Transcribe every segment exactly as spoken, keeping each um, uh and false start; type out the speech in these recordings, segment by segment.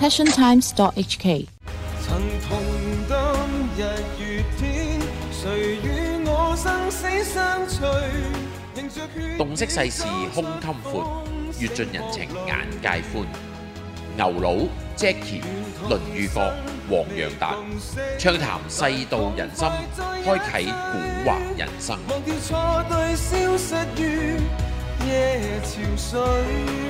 passion times dot h k。 曾同當日月天，誰與我生死相隨？ 洞悉世事胸襟闊，閱盡人情眼界寬。牛佬、Jackie、倫裕國、黃洋達，暢談世道人心，開啟古惑人生。 忘掉錯對，消失於夜潮水。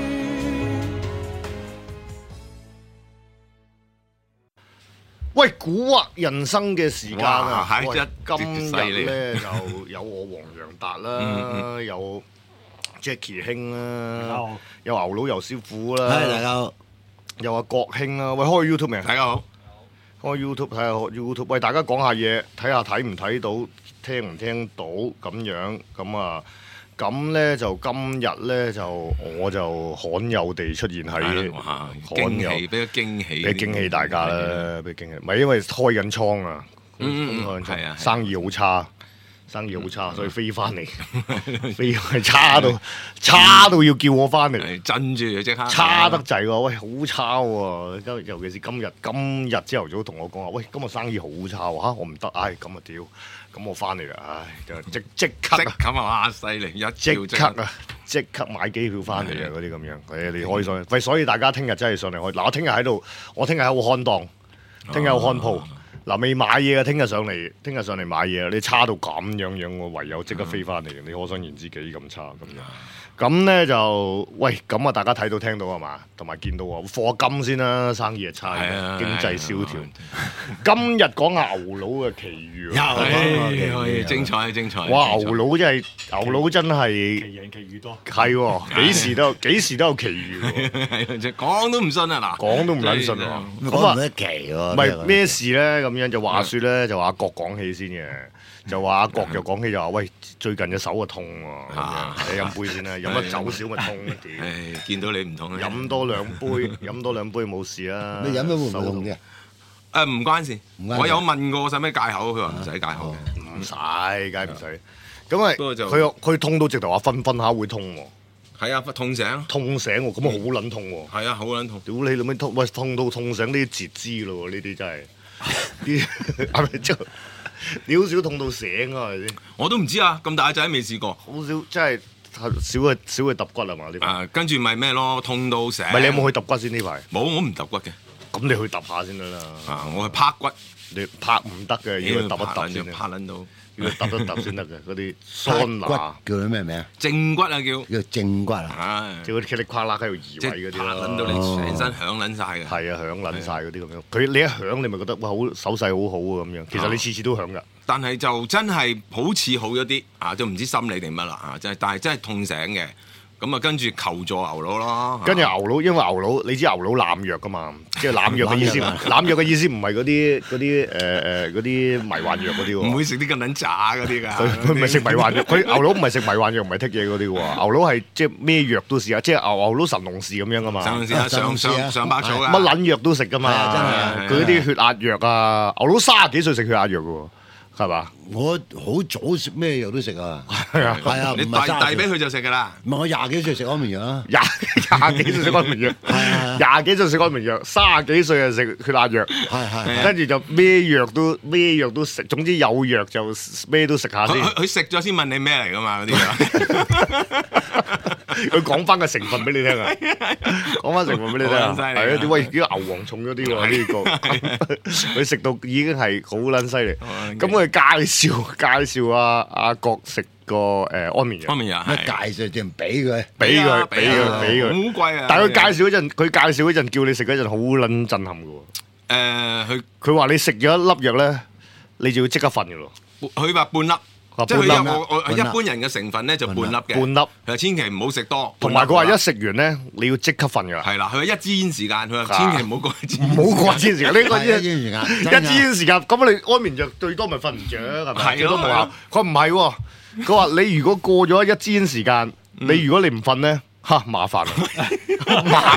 喂，古惑人生嘅時間啊！ 哇喂一今日咧就有我黃洋達啦，有 Jackie 兄啦，有牛佬游師傅啦， 係大家好， 有阿國兄啦。喂，開 YouTube 未？ 大家好， 開 YouTube 睇下 YouTube。喂，大家講下嘢，睇下睇唔睇到，聽唔聽到咁樣咁啊？咁咧就今日咧就我就罕有地出現喺驚喜，俾個驚喜， 俾驚喜大家啦，俾驚喜。唔係因為開緊倉啊， 嗯嗯開緊倉係啊， 生意好差，生意好差，所以飛翻嚟，飛係差到差到要叫我翻嚟， 震住即刻， 差得滯喎！喂，好差喎！今尤其是今日，今日朝頭早同我講話，喂，今日生意好差喎嚇，我唔得，唉，咁啊屌！咁我翻嚟啦，唉，就即即刻即刻啊，犀利一即刻啊，即刻買機票翻嚟啊，嗰啲咁樣，誒，你可以上，喂，所以大家聽日真係上嚟開，嗱，我聽日喺度，我聽日喺度看檔，聽日有看鋪，嗱，未買嘢嘅，聽日上嚟，聽日上嚟買嘢，你差到咁樣樣，我唯有即刻飛翻嚟，你可想而知幾咁差咁樣。咁咧就喂，咁啊大家睇到聽到係嘛，同埋見到啊，課金先啦，生意係差，經濟蕭條。今日講牛佬嘅奇遇， 有精彩精彩。 哇！牛佬真係牛佬真係奇人奇遇多， 係喎，幾時都幾時都有奇遇喎， 講都唔信啊嗱， 講都唔撚信喎。 咁啊，一奇喎， 唔係咩事咧？咁樣就話説咧，就話阿國講起先嘅。就話阿國就講起就話，喂，最近隻手啊痛喎，你飲杯先啦，飲得酒少咪痛啲。 唉，見到你唔痛啊！ 飲多兩杯，飲多兩杯冇事啦。 你飲咗會唔會痛嘅？ 誒唔關事，我有問過使唔使戒口，佢話唔使戒口嘅， 唔使，梗係唔使。咁啊， 不過就佢佢痛到直頭話瞓瞓下會痛喎。 係啊，痛醒， 痛醒喎，咁啊好撚痛喎。 係啊，好撚痛。 屌你老味痛，喂痛到痛醒呢啲截肢咯喎，呢啲真係，啲係咪即係？你好少痛到醒啊，係咪先？ 我都唔知啊，咁大仔未試過。 好少，真係少去少去揼骨係嘛？呢排。 啊，跟住咪咩咯，痛到醒。 唔係你有冇去揼骨先呢排？ 冇，我唔揼骨嘅。 咁你去揼下先得啦。 啊，我係拍骨。 你拍唔得嘅，要揼一揼先。 拍撚到。 要揼一揼先得嘅，嗰啲桑拿。 叫佢咩名啊？ 正骨啊叫。 叫正骨啊。 唉。 即係嗰啲噼里啪啦喺度移位嗰啲咯。 拍撚到你成身響撚晒嘅。 係啊，響撚晒嗰啲咁樣。佢你一響，你咪覺得哇好手勢好好啊咁樣。其實你次次都響㗎。 但係就真係好似好咗啲啊！就唔知心理定乜啦啊！真係，但係真係痛醒嘅。咁啊，跟住求助牛佬咯。 跟住牛佬，因為牛佬你知牛佬濫藥㗎嘛，即係濫藥嘅意思。濫藥嘅意思唔係嗰啲嗰啲誒誒嗰啲迷幻藥嗰啲喎。 唔會食啲咁撚渣嗰啲㗎。 佢佢唔係食迷幻藥，佢牛佬唔係食迷幻藥，唔係剔嘢嗰啲喎。牛佬係即係咩藥都試下，即係牛牛佬神農氏咁樣㗎嘛。 神農氏啊，上上上百草啊。 乜撚藥都食㗎嘛，真係。佢啲血壓藥啊，牛佬三十幾歲食血壓藥㗎喎。係嘛？ 我好早食咩藥都食啊！ 係啊， 係啊， 你遞遞俾佢就食㗎啦。 唔係我廿幾歲食安眠藥啊！ 廿廿幾歲食安眠藥，廿幾歲食安眠藥，三十幾歲就食血壓藥， 係係。 跟住就咩藥都咩藥都食，總之有藥就咩都食下先。 佢食咗先問你咩嚟㗎嘛？嗰啲佢講翻個成分俾你聽啊！講翻成分俾你聽啊！係啊！點喂？啲牛黃重咗啲喎呢個，佢食到已經係好撚犀利。咁佢介紹介紹阿阿國食個誒安眠藥。 安眠藥咩介紹定俾佢？ 俾佢俾佢俾佢。 好貴啊！ 但係佢介紹嗰陣，佢介紹嗰陣叫你食嗰陣好撚震撼嘅喎。 誒，佢佢話你食咗一粒藥咧，你就要即刻瞓嘅咯。 佢話半粒。即係佢有我我一般人嘅成分咧就半粒嘅， 半粒， 佢千祈唔好食多。 同埋佢話一食完咧，你要即刻瞓㗎啦。 係啦，佢話一支煙時間，佢話千祈唔好過一支， 唔好過一支煙時間。呢個一支煙時間， 一支煙時間，咁你安眠藥最多咪瞓唔着係咪？最多冇效。佢唔係喎，佢話你如果過咗一支煙時間，你如果你唔瞓咧，嚇麻煩啦，麻。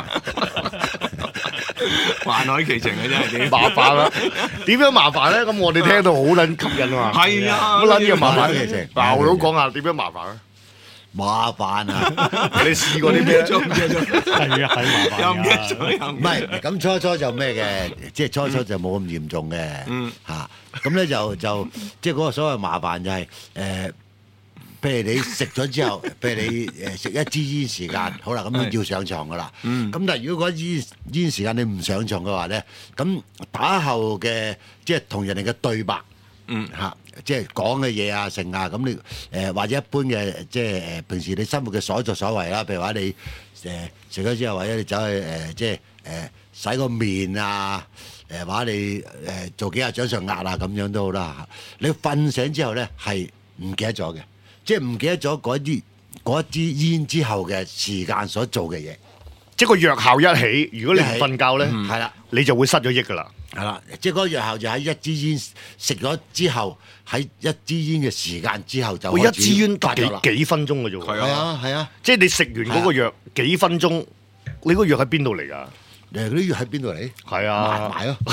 環海奇情嘅真係點麻煩啦？點樣麻煩咧？咁我哋聽到好撚吸引啊嘛！ 係啊， 乜撚嘢麻煩奇情？牛佬講下點樣麻煩啊？ 麻煩啊！ 你試過啲咩？ 做唔記得咗， 係啊，係麻又唔記得煩咗， 㗎。 又唔唔係咁初初就咩嘅，即係初初就冇咁嚴重嘅嗯嚇。咁咧就就即係嗰個所謂麻煩就係誒，譬如你食咗之後，譬如你誒食一支煙時間，好啦，咁樣要上床噶啦。 嗯咁但係如果嗰煙煙時間你唔上床嘅話咧，咁打後嘅即係同人哋嘅對白。 嗯嚇，即係講嘅嘢啊，成啊，咁你誒、呃、或者一般嘅即係誒、呃、平時你生活嘅所作所為啦，譬如話你誒食咗之後，或者你走去誒、呃、即係誒、呃、洗個面啊，誒、呃、或者你誒、呃、做幾下掌上壓啊，咁樣都好啦嚇。你瞓醒之後咧係唔記得咗嘅，即係唔記得咗嗰啲嗰一支煙之後嘅時間所做嘅嘢， 即係個藥效一起，如果你唔瞓覺咧， 係啦。 你就會失咗憶㗎啦。 係啦，即係嗰個藥效就喺一支煙食咗之後，喺一支煙嘅時間之後就喂，一支煙得發咗啦幾幾分鐘嘅啫喎。 係係啊係啊， 即係你食完嗰個藥幾分鐘，你嗰個藥喺邊度嚟㗎？ 誒嗰啲藥喺邊度嚟？ 係買啊， 買咯，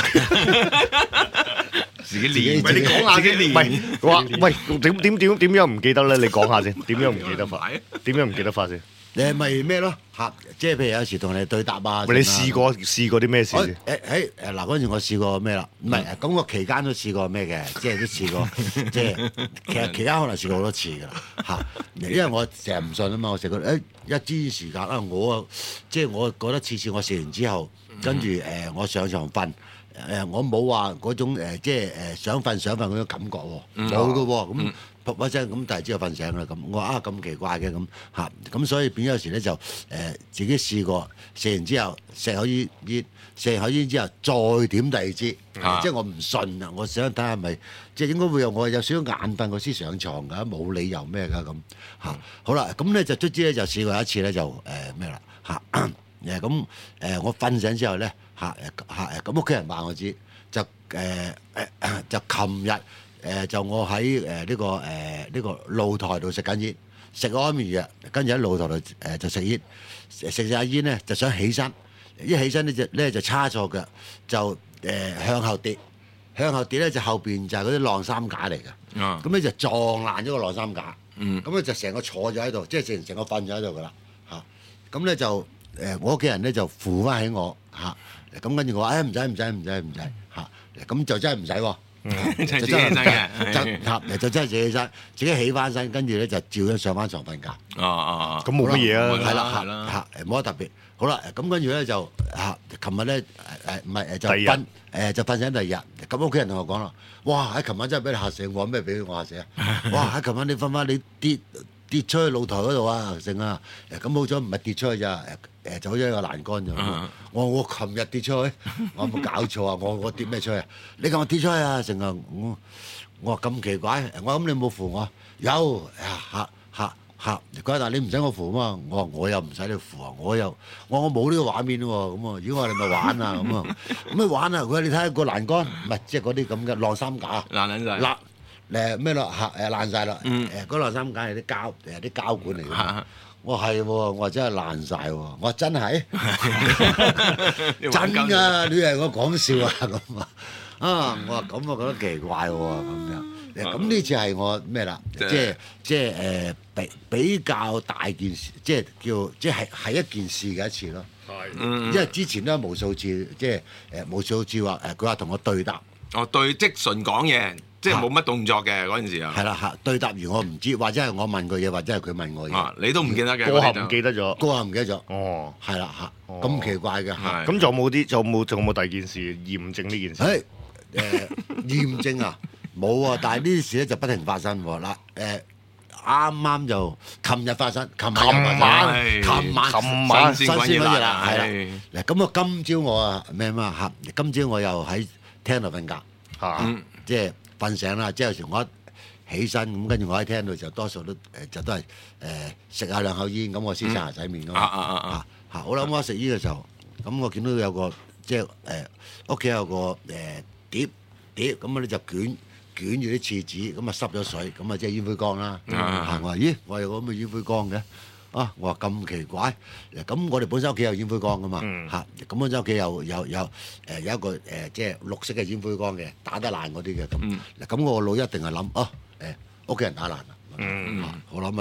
自己練， 自己你講下自己唔練， 係話喂點點點點樣唔記得咧？你講下先，點樣唔記得法買？ 點樣唔記得法先？ 你係咪咩咯？嚇，即係譬如有時同你對答啊。 喂，你成啊試過試過啲咩事我先誒？誒誒嗱，嗰陣我試過咩啦？唔係咁個期間都試過咩嘅，即係都試過，即係其實期間可能試過好多次㗎啦嚇。因為我成日唔信啊嘛，我成日覺得誒一支時間啊，我啊即係我覺得次次我食完之後，跟住誒我上床瞓。誒、我冇話嗰種、呃、即係誒想瞓想瞓嗰種感覺喎，冇嘅喎，咁噗噗聲咁，但係之後瞓醒啦咁，我話啊咁奇怪嘅咁嚇，咁所以變咗有時咧就誒、呃、自己試過食完之後食口煙煙，食完口煙之後再點第二支， 啊即係我唔信啊！我想睇下係咪即係應該會有我有少少眼瞓，我先上床㗎，冇理由咩㗎咁嚇。好啦，咁咧就卒之咧就試過一次咧就誒咩啦嚇。誒咁誒，我瞓醒之後咧嚇誒嚇誒，咁屋企人話我知，就誒誒、呃、就琴日誒就我喺誒呢個誒呢、這個露台度食緊煙，食咗安眠藥，跟住喺露台度誒就食煙，食食下煙咧就想起身，一起身呢就咧就叉錯腳，就誒、呃、向後跌，向後跌咧就後邊就係嗰啲晾衫架嚟嘅， 啊咁咧就撞爛咗個晾衫架， 嗯咁咧就成個坐咗喺度，即係成成個瞓咗喺度㗎啦嚇，咁咧就。誒我屋企人咧就扶翻起我嚇，咁跟住我話誒唔使唔使唔使唔使嚇，咁就真係唔使喎， 就自己起身嘅就嚇就真係自己起身，自己起翻身，跟住咧就照樣上翻床瞓覺， 啊啊咁冇乜嘢啊。 係啦係啦嚇嚇冇乜特別。好啦，咁跟住咧就嚇，琴日咧誒誒唔係誒就第二日瞓誒就瞓醒第二日，咁屋企人同我講啦，哇喺琴晚真係俾你嚇死我，咩俾我嚇死啊？哇喺琴晚你瞓翻你跌跌出去露台嗰度啊，成啊誒咁好彩唔係跌出去咋誒。誒走咗一個欄杆咋， 啊我我琴日跌出去，我有冇搞錯啊？我我跌咩出去啊？你琴日跌出去啊？成啊！我我話咁奇怪，我諗你冇扶我，有嚇嚇嚇，佢話但係你唔使我扶嘛，我話我又唔使你扶啊，我又我我冇呢個畫面喎，咁啊，如果我哋咪玩啊咁啊，咁咪玩啊！佢話你睇下個欄杆，唔係即係嗰啲咁嘅晾衫架， 爛撚晒， 爛誒咩咯嚇誒爛晒啦， 嗯誒嗰晾衫架係啲膠誒啲膠管嚟㗎。 啊我係喎，我話真係爛晒喎，我話真係你真玩鳩㗎，你係我講笑啊咁啊，啊我話咁我覺得奇怪喎咁樣，咁呢次係我咩啦？即係即係誒比比較大件事，即係叫即係係一件事嘅一次咯。 嗯因為之前都無數次，即係誒無數次話誒佢話同我對答。 哦對，即純講嘢，即係冇乜動作嘅嗰陣時啊。 係啦嚇，對答完我唔知，或者係我問佢嘢，或者係佢問我嘢。 啊，你都唔記得嘅。 過後嗰啲就唔記得咗。 嗰下唔記得咗。 哦， 係啦嚇， 哦咁奇怪嘅嚇。 係咁仲有冇啲？仲有冇仲有冇第二件事驗證呢件事？ 誒誒驗證啊，冇啊！但係呢啲事咧就不停發生喎。嗱誒，啱啱就琴日發生，琴晚又發生， 係琴晚琴晚新鮮嗰嘢啦，係啦。 係嗱咁我今朝我啊咩嘛嚇，今朝我又喺廳度瞓覺， 嚇嗯即係瞓醒啦。即係有時我一起身咁，跟住我喺廳度就多數都誒就都係誒食下兩口煙，咁我先刷牙洗面噶嘛。 啊啊啊啊！ 嚇嚇好啦，咁我食煙嘅時候，咁我見到有個即係誒屋企有個誒碟碟，咁啊咧就捲捲住啲廁紙，咁啊濕咗水，咁啊即係煙灰缸啦。 啊嚇我話咦，我有個咁嘅煙灰缸嘅。啊！我話咁奇怪，咁我哋本身屋企有煙灰缸噶嘛嚇，咁本身屋企有有有誒有一個誒即係綠色嘅煙灰缸嘅，打得爛嗰啲嘅咁。嗱咁我個腦一定係諗啊誒屋企人打爛啦。 嗯嚇我諗咪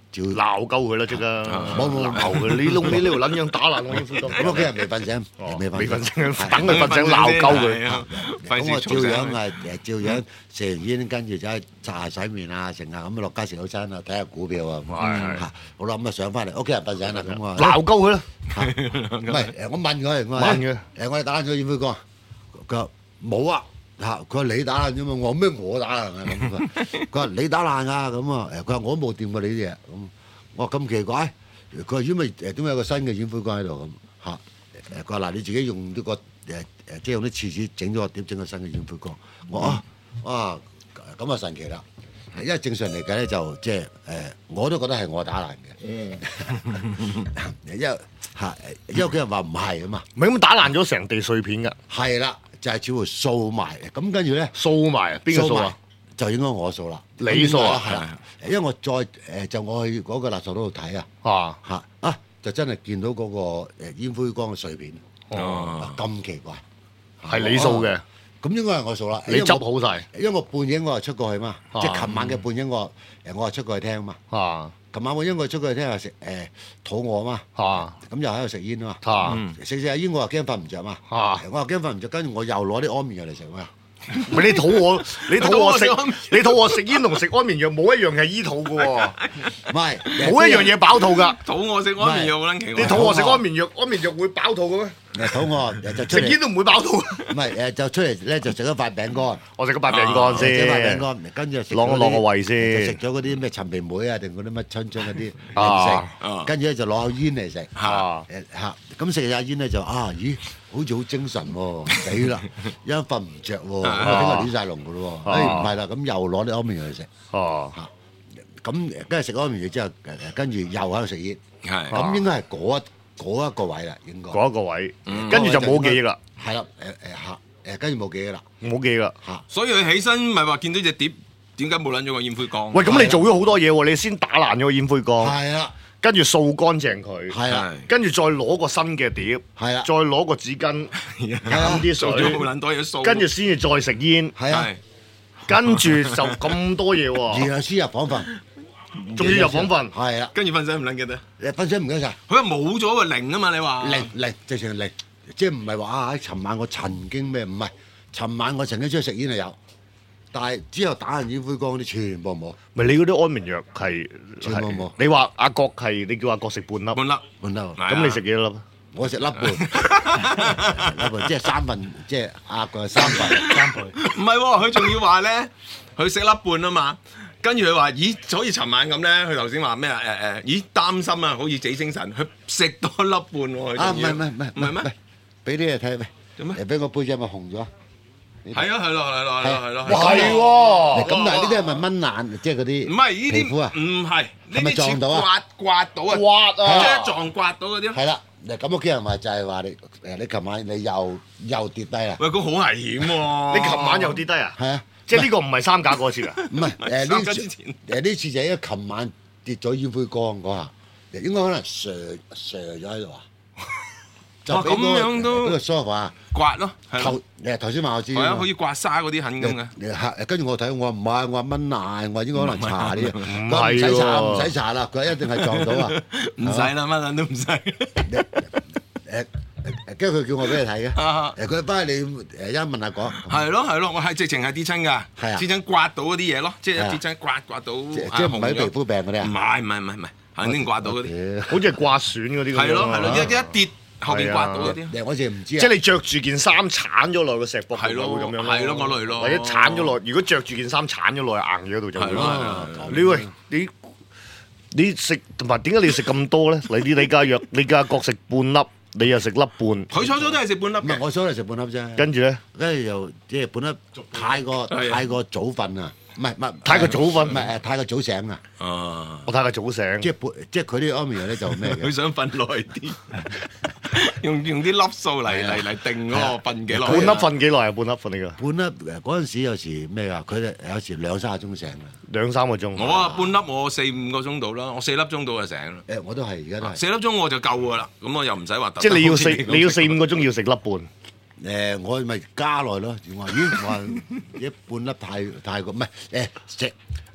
照鬧鳩佢啦，即刻冇冇鬧佢，你窿你呢條撚樣打爛我煙灰缸。 咁屋企人未瞓醒，未未瞓瞓醒。 醒，等佢瞓醒鬧鳩佢。 係啊咁我照費事嘈醒樣係誒照樣食完煙，跟住就去擦下洗面啊，成啊咁落街食早餐啊，睇下股票啊。 係嚇好啦，咁啊上翻嚟，屋企人瞓醒啦，咁我鬧鳩佢啦， 唔係誒，我問佢，我話問佢誒，我哋打爛咗煙灰缸，佢話冇啊。嚇！佢話你打爛啫嘛，我話咩我打爛啊咁。佢話你打爛啊咁啊誒，佢話我都冇掂過你啲嘢咁。我話咁奇怪，佢話因為誒點解有個新嘅煙灰缸喺度咁嚇？誒佢話嗱你自己用呢個誒誒即係用啲廁紙整咗個碟整個新嘅煙灰缸。我啊啊咁啊神奇啦！因為正常嚟計咧就即係誒我都覺得係我打爛嘅。因為嚇因為屋企人話唔係啊嘛。 唔係咁打爛咗成地碎片㗎， 係啦。就係似乎掃埋，咁跟住咧掃埋啊！邊個掃啊？ 就應該我掃啦。 你掃啊？ 係啦，因為我再誒就我去嗰個垃圾桶度睇啊， 啊嚇啊，就真係見到嗰個誒煙灰缸嘅碎片。 哦， 咁奇怪， 係你掃嘅， 咁應該係我掃啦。 你執好晒。 因為我半夜我係出過去嘛， 啊即係琴晚嘅半夜我誒我係出過去聽嘛。 啊琴晚我因為出過去聽係食誒肚餓嘛， 啊咁又喺度食煙啊嘛。 啊！ 食食下煙我話驚瞓唔着嘛， 啊我話驚瞓唔着，跟住我又攞啲安眠藥嚟食嘛。 唔係你肚餓，你肚餓食，你肚餓食煙同食安眠藥冇一樣係醫肚嘅喎， 唔係冇一樣嘢飽肚㗎。 肚餓食安眠藥好撚奇怪。 你肚餓食安眠藥，安眠藥會飽肚嘅咩？ 誒肚餓就出嚟， 食煙都唔會飽肚。 唔係誒就出嚟咧就食咗塊餅乾， 我食個白餅乾食咗塊餅先， 乾，跟住食攞攞個胃先就食咗嗰啲咩陳皮梅啊定嗰啲乜春春嗰啲啊零食，跟住咧就攞口煙嚟食。 啊誒嚇，咁食下煙咧就啊，咦，好似好精神喎，死啦，一瞓唔着喎，咁啊聽日亂曬龍噶咯喎，誒唔係啦，咁又攞啲安眠藥嚟食， 哦， 咁跟住食安眠藥之後，誒跟住又喺度食煙， 係咁應該係嗰一嗰一個位啦，應該。 嗰一個位，跟住就冇記憶啦， 係啦，誒誒嚇，誒跟住冇記憶啦， 冇記憶啦。 嚇。 所以佢起身咪話見到隻碟，點解冇撚咗個煙灰缸？ 喂，咁你做咗好多嘢喎，你先打爛咗個煙灰缸， 係啦， 跟住掃乾淨佢， 係啦， 跟住再攞個新嘅碟， 係啦， 再攞個紙巾飲啲做咗好水， 撚多嘢掃， 跟住先至再食煙， 係啊， 係跟住就咁多嘢喎， 然後先入房瞓， 仲要入房瞓。 係啦， 跟住瞓醒唔撚記得。 誒瞓醒唔記得晒， 佢話冇咗個零啊嘛，你話零零直情零，即係唔係話啊？尋晚我曾經咩？唔係，尋晚我曾經出去食煙係有，但係之後打人煙灰缸嗰啲全部冇， 咪你嗰啲安眠藥係全部冇係你話阿國係你叫阿國食半粒， 半粒。 換得。 係啊咁你食幾多粒？ 我食粒半，粒半即係三份，即係壓個三份三倍。 唔係喎，佢仲要話咧，佢食粒半啊嘛。跟住佢話：咦，好似尋晚咁咧，佢頭先話咩啊？誒誒，咦，擔心啊，好似自己精神，佢食多粒半喎。佢啊，唔仲要係唔係唔係唔係咩？？ 俾啲嘢睇喂， 做咩誒俾個背脊咪紅咗。 係啊，係咯，係咯，係咯，係咯。 哇係喎， 咁但係呢啲係咪蚊眼？即係嗰啲唔係呢皮膚啊啲，？唔係呢係咪啲似撞到啊刮刮到啊， 刮即係啊！ 撞刮到嗰啲。 係啦，嗱咁屋企人話就係話你誒，你琴晚你又又跌低啦。 喂，佢好危險喎！ 你琴晚又跌低啊？ 係啊， 即係呢個唔係三架嗰次啊？ 唔係誒三呢次家之前誒呢次就係因為琴晚跌咗煙灰缸嗰下，應該可能瀡瀡咗喺度啊。就俾哇咁樣都嗰個 sofa 刮咯，係頭咯， 誒頭先話我知係啊， 啊嘛好似刮沙嗰啲痕咁嘅。 你嚇跟住我睇，我話唔係，我話蚊眼，我話應該可能搽啲嘢， 唔佢話唔使係喎搽，唔使搽啦，佢話一定係撞到啊！ 唔使啦，乜撚都唔使。 誒誒，跟住佢叫我俾你睇嘅， 啊誒佢翻去你誒一問下講， 係咯係咯，我係直情係跌親㗎， 係啊跌親刮到嗰啲嘢咯，即係啊係跌親刮刮到。 即即係唔係皮膚病嗰啲唔啊？ 係唔係唔係唔係，肯定刮到嗰啲。 啲。 好似係刮損嗰啲咁樣啊。 係咯係咯，一一跌後邊刮到嗰啲。 誒我淨係唔知啊。 即係你着住件衫鏟咗落個石膊度係咯會咁樣係咯嗰類咯或者鏟咗落，如果着住件衫鏟咗落去硬嘢嗰度就會係咯係咯係咯你喂你你食同埋點解你要食咁多咧？你啲你家藥你家各食半粒，你又食粒半， 佢初初都係食半粒唔係嘅。 我想嚟食半粒啫， 跟住咧跟住又即係半粒太過係啊太過早瞓啊，唔係唔係太過早瞓唔係誒太過早醒啊， 啊， 我睇下早醒， 即係半即係佢啲安眠藥咧就咩佢嘅， 想瞓耐啲，用用啲粒數嚟嚟嚟定嗰個瞓幾耐。 半粒瞓幾耐啊？半粒瞓你個半粒誒嗰陣時有時咩啊？佢哋有時兩三個鐘醒啊， 兩三個鐘。 我啊半粒我四五個鐘到啦，我四粒鐘到就醒啦。 誒我都係而家都係。 四粒鐘我就夠㗎啦，咁我又唔使話特登。 即係你要四好似咁你要四五個鐘要食粒半。 誒、我咪加耐咯，我話咦，我話一半粒太太過，唔係誒食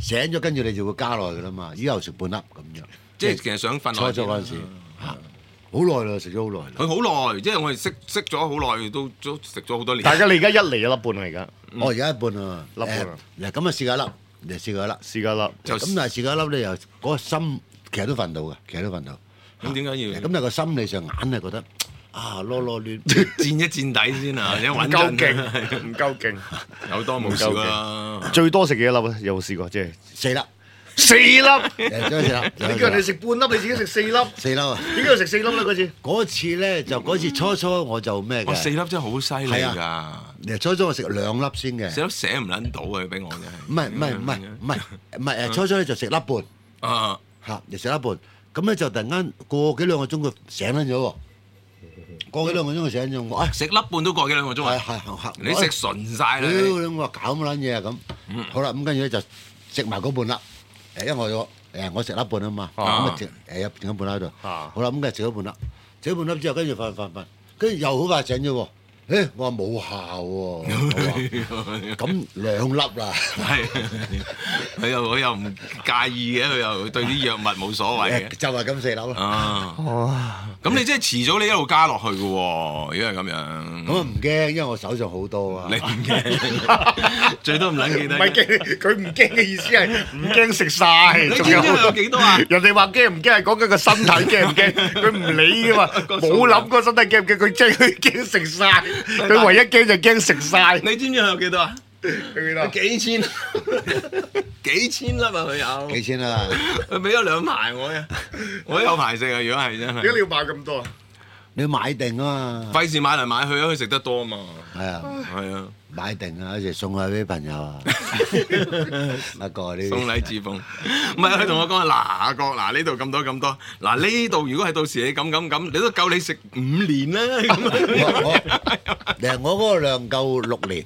醒咗跟住你就會加落去噶啦嘛，以後食半粒咁樣。 即係其實想瞓初初嗰陣時嚇，好耐啦，食咗好耐啦。 佢好耐，即係我哋識識咗好耐，都都食咗好多年。 大家你而家一嚟一粒半啊，而家我而家一半啊， 粒半啊嗱咁啊試下一粒，你試過一粒， 試過一粒， 就咁但係試過一粒咧又嗰個心其實都瞓到嘅，其實都瞓到。 咁點解要咁但係個心理上硬係覺得啊囉囉攣， 墊一墊底先啊？一唔穩夠陣， 勁，唔夠勁。 有多冇少啦。 最多食幾多粒啊？有冇試過？即係四粒， 四粒。 誒真係四粒。 你叫人哋食半粒，你自己食四粒， 四粒啊！ 點解要食四粒咧？嗰次嗰次咧就嗰次初初我就咩哇！四嘅， 粒真係好犀利係㗎， 誒初初我食兩粒先嘅， 四粒寫唔撚到啊！俾我真係。 唔係唔係唔係唔係唔係誒初初咧就食粒半啊！ 嚇，就食粒半，咁咧就突然間過幾兩個鐘佢醒撚咗喎，過幾兩個鐘佢醒咗我，誒食粒半都過幾兩個鐘係啊！ 係係， 你食純晒啦！你屌我話搞乜撚嘢啊咁，好啦咁跟住咧就食埋嗰半粒，誒因為我誒我食粒半啊嘛，咁啊剩誒有剩一半喺度， 啊好啦咁跟住食咗半粒，食咗半粒之後跟住瞓瞓瞓，跟住又好快醒咗喎，誒我話冇效喎，我話咁兩粒啦， 係佢又佢又唔介意嘅，佢又對啲藥物冇所謂嘅。 就係咁四粒啦， 啊！咁你即係遲早你一路加落去嘅喎，如果係咁樣。 咁啊唔驚，因為我手上好多啊你，唔驚，最多唔撚記得。 唔係驚，佢唔驚嘅意思係唔驚食晒。 你知唔知佢有幾多啊？ 人哋話驚唔驚係講緊個身體驚唔驚，佢唔理噶嘛，冇諗過身體驚唔驚，佢驚佢驚食晒，佢唯一驚就驚食晒。 你知唔知佢有幾多啊？ 佢記得幾千，幾千粒啊！佢有幾千啊？ 佢俾咗兩排我嘅，我都有排食啊！如果係真係， 點解你要買咁多啊？ 你要買定啊嘛， 費事買嚟買去啊！佢食得多啊嘛， 係啊， 係啊， 買定啊，一時送下俾朋友啊，一個呢送禮自奉。唔係佢同我講嗱，阿哥嗱呢度咁多咁多，嗱呢度如果係到時你咁咁咁，你都夠你食五年啦咁啊！ 我誒我嗰個量夠六年，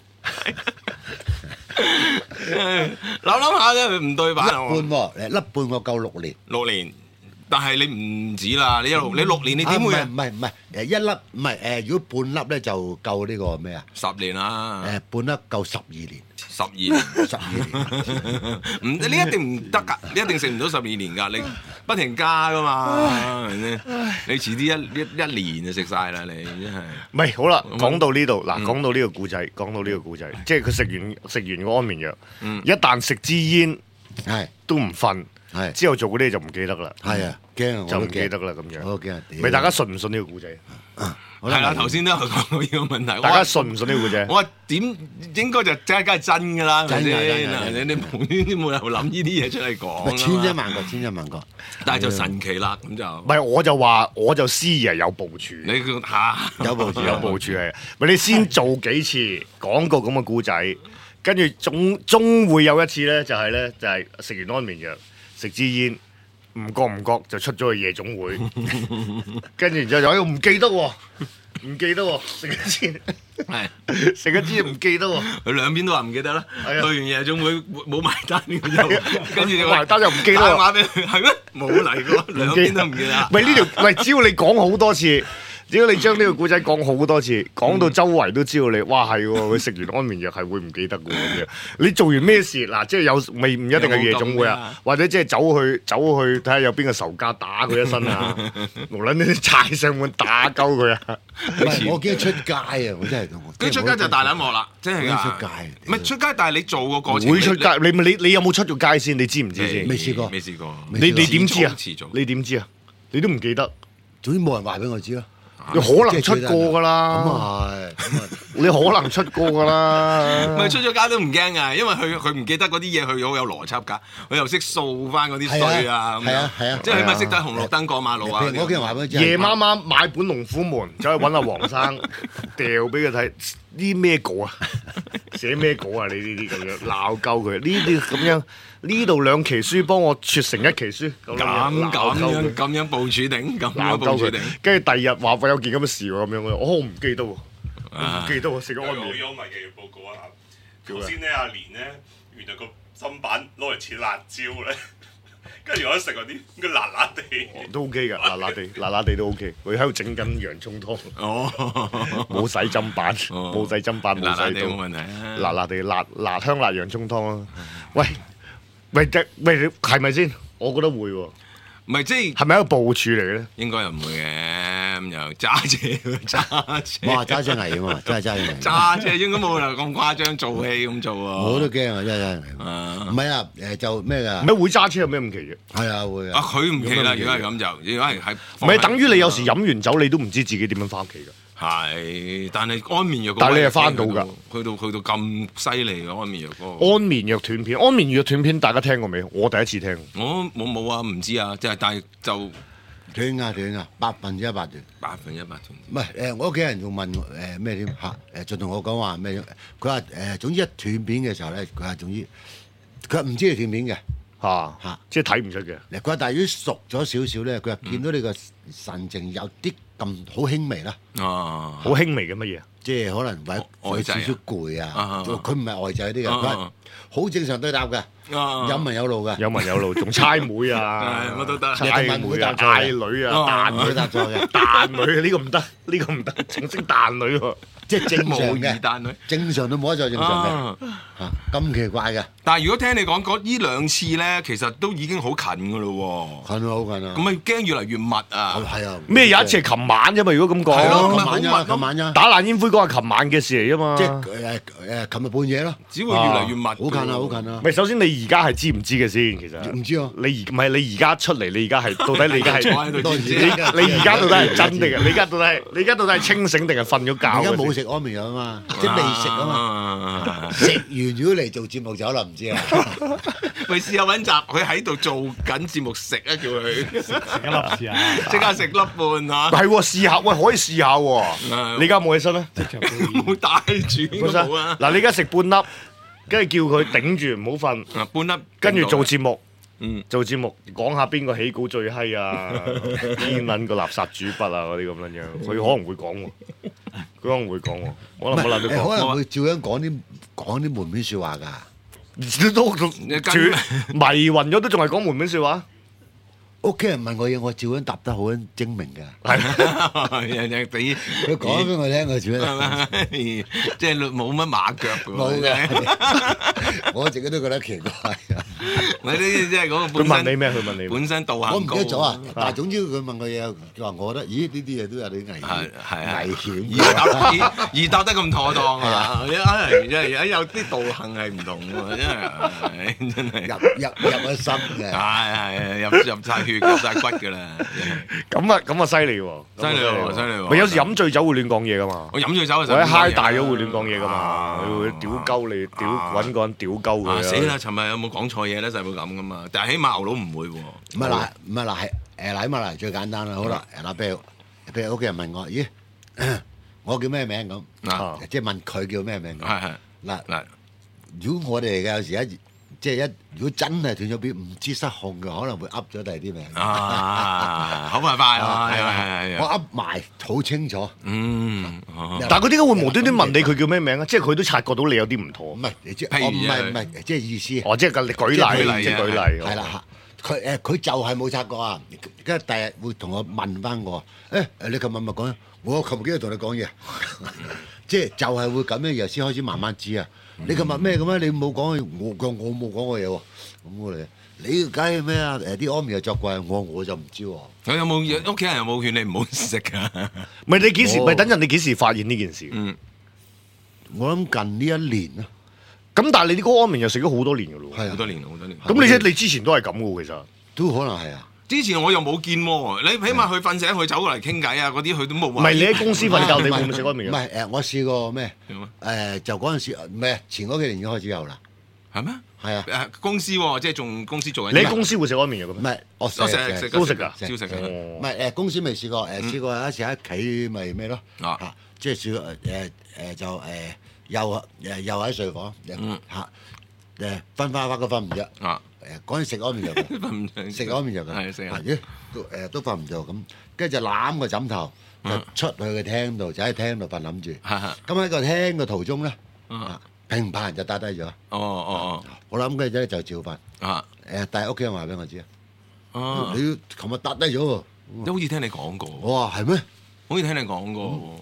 諗諗下啫，唔對版啊！ 半喎，誒粒半我夠六年。 六年，但係你唔止啦，你一路你六年你點會啊唔係唔係誒一粒唔係誒，如果半粒咧就夠呢個咩啊？ 十年啦？ 誒半粒夠十二年， 十二年， 十二年。 唔你一定唔得㗎，你一定食唔到十二年㗎，你不停加㗎嘛，係咪先？你遲啲一一一年就食晒啦，你真係。 唔係好啦， 咁講到呢度嗱， 嗯講到呢個故仔，講到呢個故仔，即係佢食完食完個安眠藥， 嗯一旦食支煙係都唔瞓， 係之後做嗰啲就唔記得啦， 係啊，驚啊我都就唔記得驚， 啦咁樣。 我都驚啊！屌咪大家信唔信呢個故仔？ 係啦，頭先都有講過呢個問題。 大家信唔信呢個故仔？ 我話點應該就真係梗係真㗎啦，係咪真㗎真先？ 㗎你你無端端冇理由諗呢啲嘢出嚟講咪千㗎嘛真萬確，千真萬確。 但係就神奇啦，咁就唔係我就話，我就思疑係有部署， 你個嚇有部署有部署係。咪你先做幾次講個咁嘅故仔，跟住總終會有一次咧，就係咧就係食完安眠藥，食支煙，唔覺唔覺就出咗去夜總會，跟住然之後就喺度唔記得喎，唔記得喎，食一支係。 食一支唔記得喎， 佢兩邊都話唔記得啦， 係啊去完夜總會冇埋單，跟住就跟住就埋單又唔記得打電喎。 話俾佢，係咩？冇嚟過，兩邊都唔記得。 喂，呢條喂，只要你講好多次，只要你將呢個故仔講好多次，講到周圍都知道你，哇係喎，佢食完安眠藥係會唔記得嘅喎咁樣。你做完咩事嗱？即係有未唔一定係夜總會啊，或者即係走去走去睇下有邊個仇家打佢一身啊，無論你踩上門打鳩佢啊。 唔係我驚出街啊！我真係跟住出街就大撚鑊啦，真係㗎。 驚出街唔係出街，但係你做個過程會出街，你你你有冇出過街先？你知唔知先？ 未試過未試過。 未你你點知啊遲早？ 你點知啊？你都唔記得， 總之冇人話俾我知咯。 你可能出過㗎咁啦， 啊係，咁啊你可能出過㗎啦。 咪出咗街都唔驚㗎，因為佢佢唔記得嗰啲嘢，佢好有邏輯㗎，佢又識掃翻嗰啲衰啊咁係啊樣。 係啊即係起碼識得紅綠燈過馬路啊。 譬如我屋企人話俾我知， 夜媽媽買本《龍虎門》，走去揾阿黃生，掉俾佢睇，呢咩稿啊？寫咩稿啊？你呢啲咁樣鬧鳩佢，呢啲咁樣，呢度兩期書幫我撮成一期書，咁咁樣咁樣鬧鳩佢咁樣部署定，咁樣鬧鳩佢部署定。， 跟住第二日話喂有件咁嘅事喎，咁樣我我唔記得喎， 啊唔記得喎，食咗有個好安眠。 幽默嘅報告啊！頭先咧阿蓮咧，原來個砧板攞嚟切辣椒咧，跟住我一食嗰啲，佢辣辣地。 都 OK 㗎，辣辣地，辣辣地都 OK。佢喺度整緊洋葱湯， 哦， 冇洗砧板， 哦冇洗砧板，冇辣辣地冇洗刀， 問題啊。 辣辣地辣辣香辣洋葱湯啊！喂， 喂，即喂，係咪先？我覺得會喎。 唔係即係係咪一個部署嚟嘅咧？ 應該又唔會嘅，咁又揸車揸車。 哇！揸車危險啊，真係揸車危險。 揸車應該冇理由咁誇張做戲咁做喎。 我都驚啊，真係。 啊唔係啊，誒就咩㗎？ 咩會揸車有咩咁奇啫？ 係啊，會啊！ 啊。 佢唔奇啦，如果係咁就，如果係喺唔係等於你有時飲完酒，你都唔知自己點樣翻屋企㗎。 係，但係安眠藥嗰個， 但係你係翻到㗎， 去到去到咁犀利嘅安眠藥嗰個。 安眠藥斷片，安眠藥斷片大家聽過未？我第一次聽。 我冇冇啊，唔知啊，即係但係就斷啊斷啊，百分之一百斷。 百分一百斷。 唔係誒，我屋企人仲問誒咩添嚇？誒仲同我講話咩？佢話誒總之一斷片嘅時候咧，佢話總之佢話唔知係斷片嘅。 嚇嚇， 即係睇唔出嘅。 佢話但係如果熟咗少少咧，佢話見到你個神情有啲咁好輕微啦。 啊， 好輕微嘅乜嘢啊？ 即係可能或者有少少攰啊，佢唔係外滯啲嘅，佢係好正常對答嘅，有文有路嘅， 有文有路，仲猜妹啊， 乜都得， 猜妹啊，嗌女啊，彈佢答錯嘅， 彈女呢個唔得，呢個唔得，仲識彈女喎， 即係正常模擬嘅， 彈女， 正常都冇得再正常嘅，嚇咁奇怪嘅。 但係如果聽你講嗰呢兩次咧，其實都已經好近噶咯喎， 近啊，好近啊！ 咁咪驚越嚟越密啊！ 係啊， 咩有一次係琴晚啫嘛？如果咁講， 係咯琴晚啫，琴晚啫， 打爛煙灰嗰係琴晚嘅事嚟啫嘛。 即係誒誒，琴日半夜咯， 只會越嚟越密，好好近啊，好近啊！ 唔係，首先你而家係知唔知嘅先？其實唔知啊， 你而唔係你而家出嚟，你而家係到底你而家係坐喺度知唔知你你而家到底係真定係？你而家到底係你而家到底係清醒定係瞓咗覺？ 而家冇食安眠藥啊嘛，即係未食啊嘛，食完如果嚟做節目就可能唔知啦。 喂，試下揾集，佢喺度做緊節目食啊，叫佢食一粒試下， 即刻食粒半啊！ 係喎，試下喂，可以試下喎。你而家冇起身咩？ 即場表演。 冇帶住應該冇啊！ 嗱，你而家食半粒，跟住叫佢頂住唔好瞓， 啊半粒， 跟住做節目。 嗯， 做節目講下邊個起稿最閪啊，邊撚個垃圾主筆啊嗰啲咁樣樣，佢可能會講喎，佢可能會講喎，可能冇諗到講， 可能會照樣講啲講啲門面説話㗎。 都迷暈咗都仲係講門面説話。 屋企人問我嘢，我照樣答得好精明㗎。 係日日俾佢講俾我聽，我照樣即係冇乜馬腳㗎喎。 冇嘅，我自己都覺得奇怪啊！ 我呢啲即係嗰個佢本身問你咩？佢問你咩本身道我唔行高。 記得咗啊！但係總之佢問我嘢，佢話我覺得，咦呢啲嘢都有啲危險， 係係危險而答而而答得咁妥當啊！一係有有啲道行係唔同喎，真係真係入入入咗心嘅。 係係入入曬血入曬骨㗎啦！ 咁啊咁啊犀利喎， 犀利喎犀利喎！ 咪有時飲醉酒會亂講嘢㗎嘛， 我飲醉酒嘅時或者候， 嗨大咗會亂講嘢㗎嘛，佢會屌鳩你，屌揾個人屌鳩佢啊。 死啦！尋日有冇講錯嘢咧？就係會咁㗎嘛。但係起碼牛佬唔會喎。 唔係嗱，唔係嗱，係誒嗱，咁啊嗱，最簡單啦。好啦，誒嗱，譬如譬如屋企人問我，咦，我叫咩名咁？ 啊， 即係問佢叫咩名咁。 係係嗱嗱， 如果我哋嚟嘅有時一即係一，如果真係斷咗片，唔知失控嘅，可能會噏咗第二啲名。 啊，好快快啊！係係係我噏埋好清楚。 嗯， 但係佢點解會無端端問你佢叫咩名啊？即係佢都察覺到你有啲唔妥唔。係，你知譬如我唔係唔係，即係意思。 哦，即係個舉即係舉例， 例啊即係舉例。 係啦嚇，佢誒佢就係冇察覺啊，跟住第日會同我問翻我，誒誒你琴日咪講，我琴日幾日同你講嘢，即係就係會咁樣，然後先開始慢慢知啊。你琴日咩咁啊？你冇講我講我冇講過嘢喎，咁我嚟，你梗係咩啊？誒啲安眠藥作怪，我我就唔知喎。 佢有冇屋企人有冇勸你唔好食啊？ 唔係你幾時？ 我唔係等陣你幾時發現呢件事？ 嗯， 我諗近呢一年啊， 咁但係你啲嗰安眠藥食咗好多年㗎咯喎。 係啊， 好多年好多年。 咁你即係你之前都係咁嘅喎，其實。 都可能係啊。 之前我又冇見喎，你起碼佢瞓醒，佢走過嚟傾偈啊，嗰啲佢都冇。 唔係你喺公司瞓覺，你唔係會唔會食安眠藥？ 唔係誒，我試過咩？ 係咩誒就嗰陣時唔係前嗰幾年已經開始有啦。 係咩？ 係啊， 誒公司喎，即係仲公司做緊。 你喺公司會食安眠藥嘅咩？ 唔係我食我食食都食㗎照食㗎。 唔係誒公司未試過，誒試過有一次喺屋企咪咩咯啊嚇，即係試過誒誒就誒又誒又喺睡房嗯嚇誒瞓翻翻都瞓唔着啊！ 誒嗰陣食安眠藥嘅， 瞓唔着食安眠藥嘅係食啊啊咦都誒都瞓唔着咁，跟住就攬個枕頭就出去個廳度，就喺廳度瞓諗住。 係係咁喺個廳嘅途中咧， 嗯啊平排就打低咗。 哦哦我諗跟住咧就照瞓。 哦啊誒，但係屋企人話俾我知啊， 啊！ 你琴日打低咗喎。 都好似聽你講過， 我話係咩？ 好似聽你講過喎。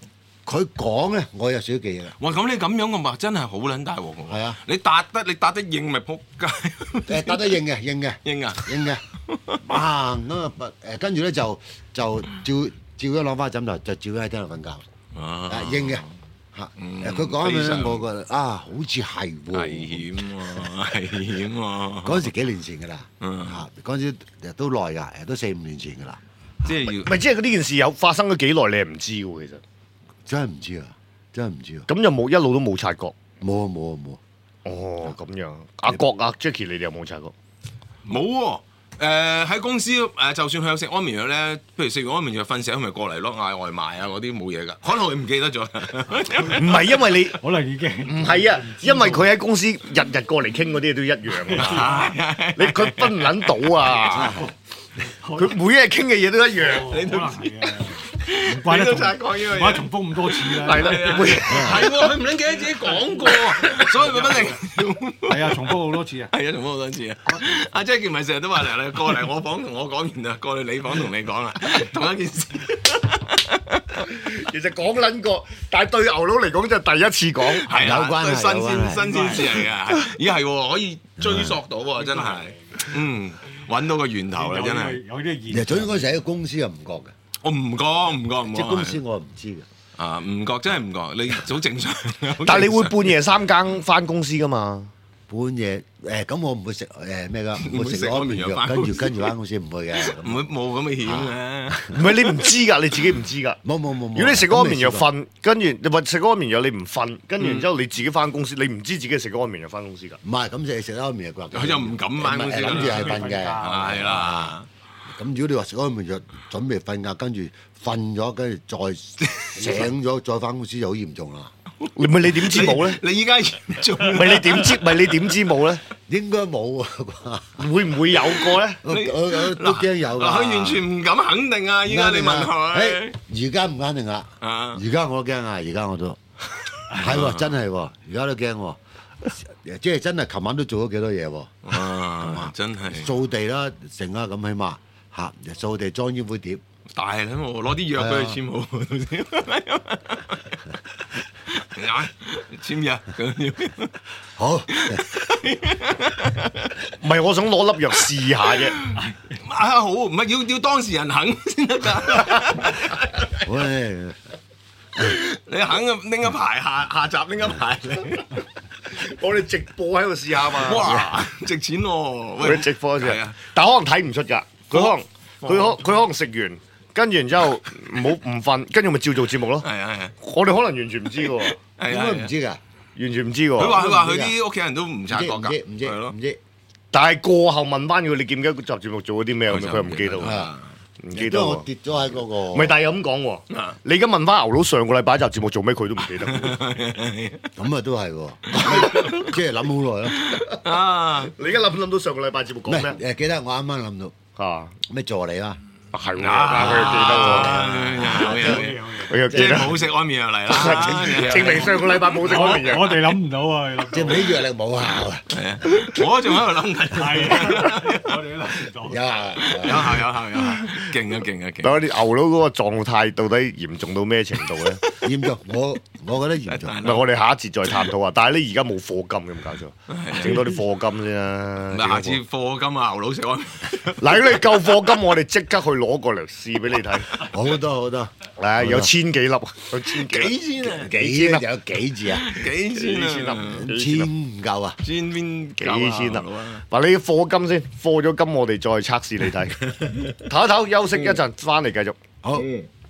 佢講咧，我有少少記憶啦。 哇！咁你咁樣嘅話，真係好撚大鑊喎。 係啊， 你答得你答得應咪撲街。 誒答得應嘅，應嘅， 應啊， 應嘅。哇！咁啊誒，跟住咧就就照照咗攞翻枕頭，就照咗喺廳度瞓覺。 啊， 應嘅嚇。誒佢講嘅咧，我覺得啊，好似係喎。 危險喎，危險喎。 嗰陣時幾年前㗎啦， 嗯嚇嗰陣時都耐㗎，都四五年前㗎啦。 即係要唔係即係呢件事有發生咗幾耐，你係唔知喎，其實真係唔知啊，真係唔知啊。 咁又冇一路都冇察覺。 冇啊冇啊冇啊。 哦，咁樣。阿國阿 Jackie，你哋有冇察覺？ 冇喎。誒喺公司誒，就算佢有食安眠藥咧，譬如食完安眠藥瞓醒，佢咪過嚟咯，嗌外賣啊嗰啲冇嘢㗎。可能佢唔記得咗。 唔係因為你可能已經唔係啊，因為佢喺公司日日過嚟傾嗰啲都一樣啊。你佢分唔撚到啊！佢每一日傾嘅嘢都一樣。 你都係嘅，唔怪得重，唔怪得重複咁多次啦。 係啦， 係喎，佢唔撚記得自己講過，所以佢不停。 係啊，重複好多次啊。 係啊，重複好多次啊！阿 Jackie 咪成日都話嚟啦，過嚟我房同我講完啦，過嚟你房同你講啦，同一件事。 其實講撚過，但係對牛佬嚟講就係第一次講。 係啊， 有關係新有關係鮮新鮮事嚟㗎。咦係喎，可以追溯到喎，真係。嗯，揾到個源頭啦，真係。 有啲其實總之嗰陣時喺個公司又唔覺嘅， 我唔覺唔覺唔覺。 即係公司我唔知嘅。 啊，唔覺真係唔覺，你好正常。 但係你會半夜三更翻公司㗎嘛？ 半夜誒咁我唔會食誒咩㗎，唔會食安眠藥，跟住跟住翻公司唔會嘅。 唔會冇咁嘅險嘅。 唔係你唔知㗎，你自己唔知㗎。 冇冇冇冇。 如果你食安眠藥瞓，跟住你話食安眠藥你唔瞓，跟住然之後你自己翻公司，你唔知自己食安眠藥翻公司㗎。 唔係咁食食安眠藥㗎， 佢就唔敢翻公司啦諗住係瞓嘅。 係啦。 咁如果你話食安眠藥準備瞓覺，跟住瞓咗，跟住再醒咗，再翻公司就好嚴重啦。 你咪你點知冇咧？ 你依家嚴重。 咪你點知？咪你點知冇咧？ 應該冇啊啩？ 會唔會有過咧？ 我我我都驚有㗎。 佢完全唔敢肯定啊！依家你問佢。 誒，而家唔肯定啦。 啊！ 而家我都驚啊！而家我都係喎，真係喎，而家都驚喎。即係真係，琴晚都做咗幾多嘢喎。 啊！真係。 掃地啦，成啊咁起碼嚇，掃地裝煙灰碟。 大啦！我攞啲藥俾佢簽好，簽約咁樣。 好， 唔係我想攞粒藥試下啫。 啊好，唔係要要當事人肯先得㗎。 喂， 你肯啊拎一排下下集拎一排嚟。 我哋直播喺度試下嘛。 哇！值錢喎！ 我哋直播先係啊， 但可能睇唔出㗎。佢可能佢可佢可能食完。跟住然之後唔好唔瞓，跟住咪照做節目咯。 係啊係啊， 我哋可能完全唔知喎， 應該唔知㗎， 完全唔知喎。 佢話佢話佢啲屋企人都唔察覺㗎， 唔知唔知係咯唔知。 但係過後問翻佢，你記唔記得集節目做咗啲咩？佢又唔記得喎，唔記得喎。 因為我跌咗喺嗰個。 唔係，但係又咁講喎。你而家問翻牛佬上個禮拜集節目做咩，佢都唔記得。 咁啊都係喎，即係諗好耐咯。 啊！ 你而家諗唔諗到上個禮拜節目講咩？ 誒記得我啱啱諗到嚇咩助理啊？ 係喎，佢又記得喎， 有有有， 佢又記得。 即係冇食安眠藥嚟啦， 證明上個禮拜冇食安眠藥。 我哋諗唔到啊！ 證明啲藥力冇效啊！ 係啊，我仲喺度諗緊。 係啊，我哋都諗唔到。 有效， 有效有效有效，勁啊勁啊勁！ 但係啲牛佬嗰個狀態到底嚴重到咩程度咧？ 嚴重，我我覺得嚴重。 唔係，我哋下一節再探討啊！但係你而家冇課金咁搞錯，整多啲課金先啦。 咪下次課金啊，牛佬食安眠。 嗱，如果你夠課金，我哋即刻去攞過嚟試俾你睇。 好多好多， 係有千幾粒，有千幾幾千啊？ 幾千有幾字啊？ 幾千啊？ 千唔夠啊？ 千邊幾千粒？嗱，你課金先，課咗金我哋再測試你睇。唞一唞，休息一陣，翻嚟繼續。 好。